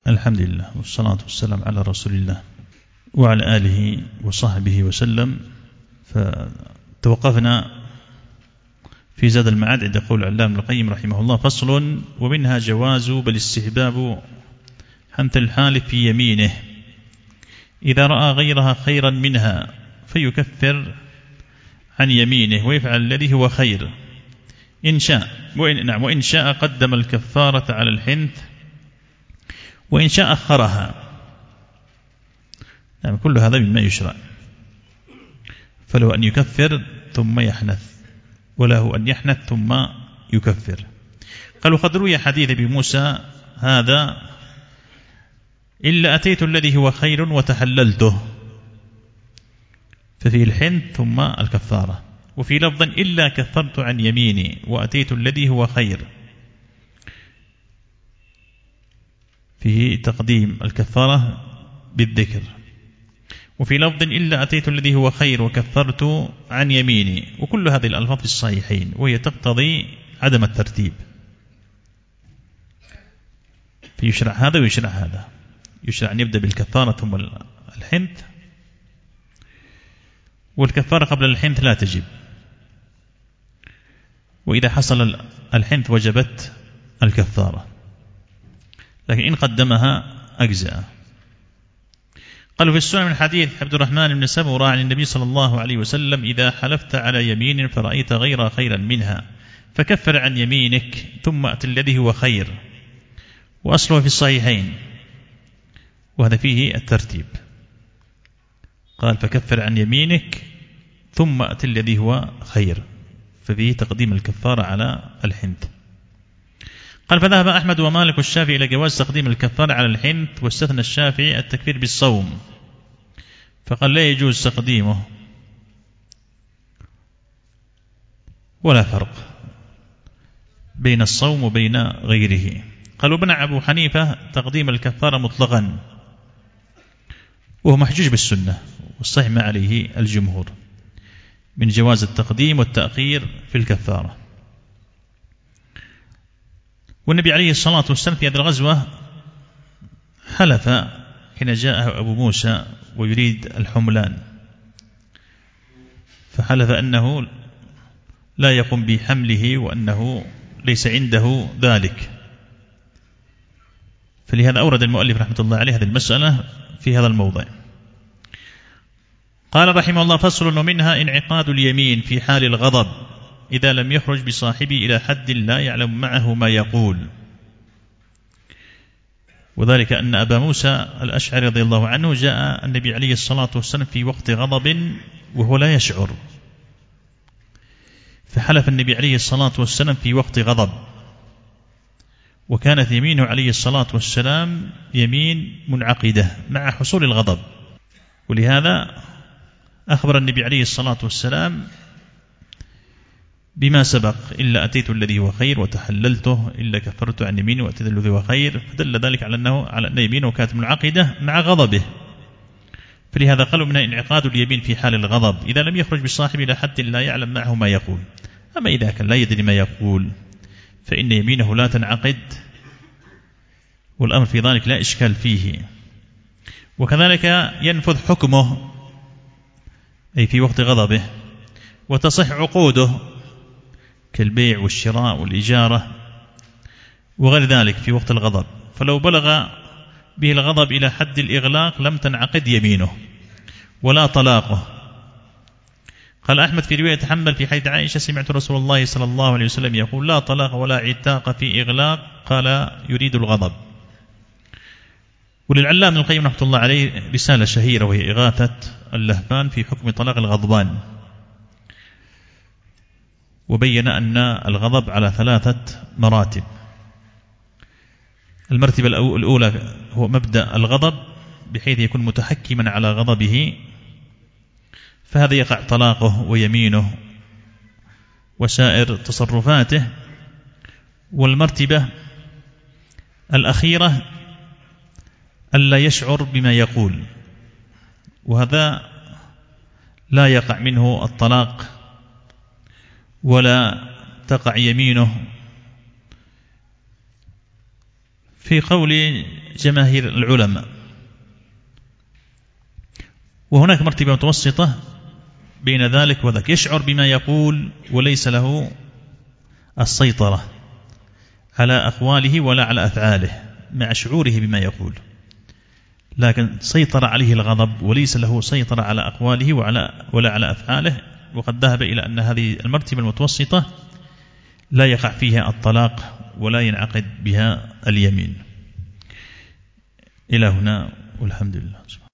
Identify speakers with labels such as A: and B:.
A: الحمد لله والصلاة والسلام على رسول الله وعلى آله وصحبه وسلم. فتوقفنا في زاد المعاد عند قول العلامة ابن القيم رحمه الله: فصل: ومنها جواز بل استحباب حنث الحالف في يمينه إذا رأى غيرها خيرا منها فيكفر عن يمينه ويفعل الذي هو خير إن شاء، وإن شاء قدم الكفارة على الحنث وإن شاء أخرها. يعني كل هذا مما يشرع، فله أن يكفر ثم يحنث، وله أن يحنث ثم يكفر. قالوا: قد روي حديث أبي موسى هذا: إلا أتيت الذي هو خير وتحللته، ففيه الحنث ثم الكفارة. وفي لفظ: إلا كفرت عن يميني وأتيت الذي هو خير، فيه تقديم الكفارة بالذكر. وفي لفظ: إلا أتيت الذي هو خير وكفرت عن يميني. وكل هذه الألفاظ في الصحيحين، وهي تقتضي عدم الترتيب، فيشرع هذا ويشرع هذا. يشرع أن يبدأ بالكفارة ثم الحنث، والكفارة قبل الحنث لا تجب، وإذا حصل الحنث وجبت الكفارة، لكن إن قدمها أجزأ. قالوا: في السنن من حديث عبد الرحمن بن سمرة عن النبي صلى الله عليه وسلم: إذا حلفت على يمين فرأيت غيرها خيرا منها فكفر عن يمينك ثم أت الذي هو خير. وأصله في الصحيحين، وهذا فيه الترتيب. قال: فكفر عن يمينك ثم أت الذي هو خير، ففيه تقديم الكفارة على الحنث. قال: فذهب أحمد ومالك والشافعي إلى جواز تقديم الكفارة على الحنث، واستثنى الشافعي التكفير بالصوم، فقال: لا يجوز تقديمه، ولا فرق بين الصوم وبين غيره. قال: وبنى أبو حنيفة تقديم الكفارة مطلقا، وهو محجوج بالسنة، والصحيح ما عليه الجمهور من جواز التقديم والتأخير في الكفارة. والنبي عليه الصلاة والسلام في هذه الغزوة حلف حين جاءه أبو موسى ويريد الحملان، فحلف أنه لا يقوم بحمله وأنه ليس عنده ذلك. فلهذا أورد المؤلف رحمة الله عليه هذه المسألة في هذا الموضع. قال رحمه الله: فصل: ومنها انعقاد اليمين في حال الغضب إذا لم يخرج بصاحبه إلى حد لا يعلم معه ما يقول. وذلك أن أبا موسى الأشعري رضي الله عنه جاء النبي عليه الصلاة والسلام في وقت غضب وهو لا يشعر، فحلف النبي عليه الصلاة والسلام في وقت غضب، وكانت يمينه عليه الصلاة والسلام يمين منعقدة مع حصول الغضب. ولهذا أخبر النبي عليه الصلاة والسلام بما سبق: إلا أتيت الذي هو خير وتحللته، إلا كفرت عن يميني وأتيت الذي هو خير، فدل ذلك على أن يمينه كانت منعقدة مع غضبه. فلهذا قالوا: من انعقاد اليمين في حال الغضب إذا لم يخرج بصاحبه إلى حد لا يعلم معه ما يقول. أما إذا كان لا يدري ما يقول فإن يمينه لا تنعقد، والأمر في ذلك لا إشكال فيه. وكذلك ينفذ حكمه أي في وقت غضبه، وتصح عقوده كالبيع والشراء والإجارة وغير ذلك في وقت الغضب. فلو بلغ به الغضب إلى حد الإغلاق لم تنعقد يمينه ولا طلاقه. قال أحمد في رواية حنبل في حديث عائشة: سمعت رسول الله صلى الله عليه وسلم يقول: لا طلاق ولا عتاق في إغلاق. قال: يريد الغضب. وللعلامة ابن القيم رحمة الله عليه رسالة شهيرة وهي إغاثة اللهفان في حكم طلاق الغضبان، وبين أن الغضب على 3 مراتب. المرتبة الأولى هو مبدأ الغضب بحيث يكون متحكما على غضبه، فهذا يقع طلاقه ويمينه وسائر تصرفاته. والمرتبة الأخيرة ألا يشعر بما يقول، وهذا لا يقع منه الطلاق ولا تقع يمينه في قول جماهير العلماء. وهناك مرتبة متوسطة بين ذلك وذاك، يشعر بما يقول وليس له السيطرة على أقواله ولا على أفعاله مع شعوره بما يقول، لكن سيطر عليه الغضب وليس له سيطرة على أقواله ولا على أفعاله. وقد ذهب إلى أن هذه المرتبة المتوسطة لا يقع فيها الطلاق ولا ينعقد بها اليمين. إلى هنا والحمد لله.